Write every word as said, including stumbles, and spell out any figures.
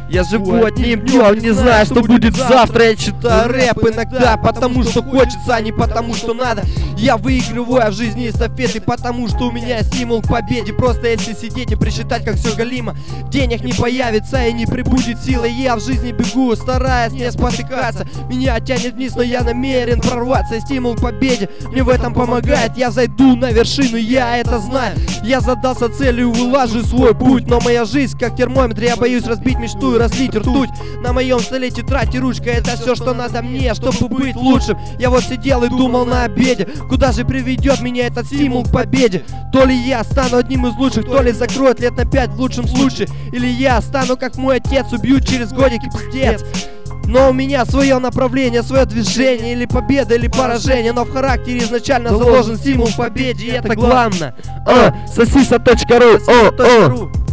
Я живу одним днем, не знаю, что будет завтра. Я читаю рэп иногда, потому что хочется, а не потому что надо. Я выигрываю в жизни эстафеты, потому что у меня стимул к победе. Просто если сидеть и присчитать, как все галимо, денег не появится и не прибудет силы. Я в жизни бегу, стараясь не спотыкаться. Меня тянет вниз, но я намерен прорваться. Стимул к победе мне в этом помогает. Я зайду на вершину, я это знаю. Я задался целью, вылажу свой путь. Но моя жизнь как термометр, я боюсь разбить мечту и разлить ртуть. На моем столе тетрадь и ручка, это все, что надо мне, чтобы быть лучшим. Я вот сидел и думал на обеде, куда же приведет меня этот стимул к победе. То ли я стану одним из лучших, то ли закроют лет на пять в лучшем случае. Или я стану как мой отец, убьют через годик и пиздец. Но у меня свое направление, свое движение. Или победа, или поражение. Но в характере изначально заложен стимул к победе. И это главное. Сосиса точка ру.